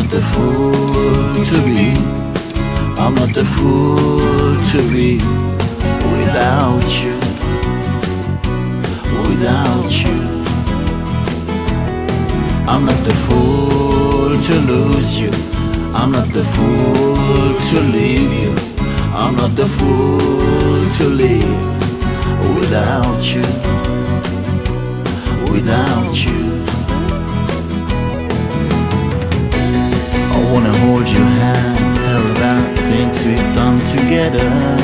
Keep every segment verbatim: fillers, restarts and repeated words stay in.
the fool to be. I'm not the fool to be without you, without you. I'm not the fool to lose you. I'm not the fool to leave you. I'm not the fool to live without you, without you. I wanna hold your hand, tell about things we've done together.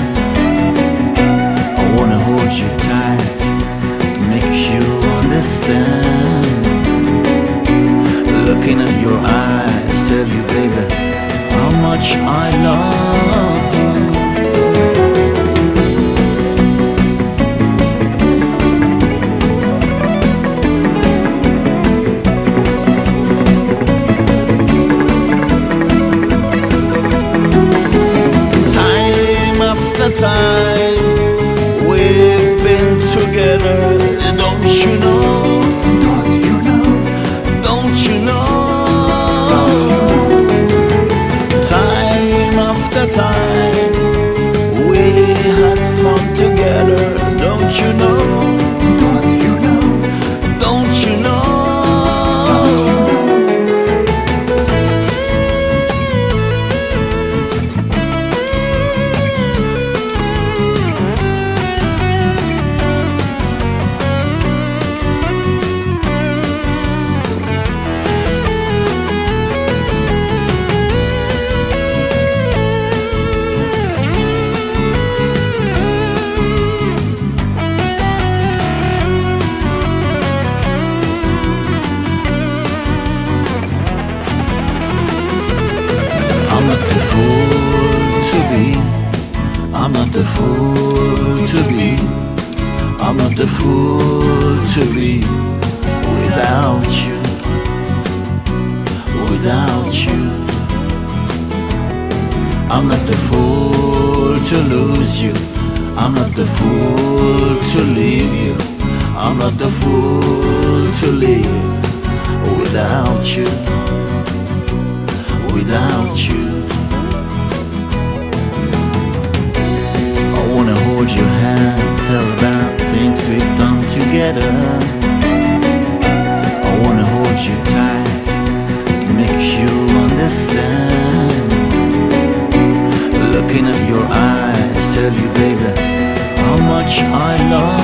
I wanna hold you tight, make you understand. Looking at your eyes, tell you, baby, how much I love you. Time after time, we've been together, don't you know? Don't you know? Don't you know? Don't you know? Time after time, we had fun together, don't you know? Don't you know? Don't you know? Don't you know? I'm not the fool to be. I'm not the fool to be. I'm not the fool to be without you, without you. I'm not the fool to lose you. I'm not the fool to leave you. I'm not the fool to live without you, without you. I wanna hold your hand, tell about things we've done together. I wanna hold you tight, make you understand. Looking at your eyes, tell you, baby, how much I love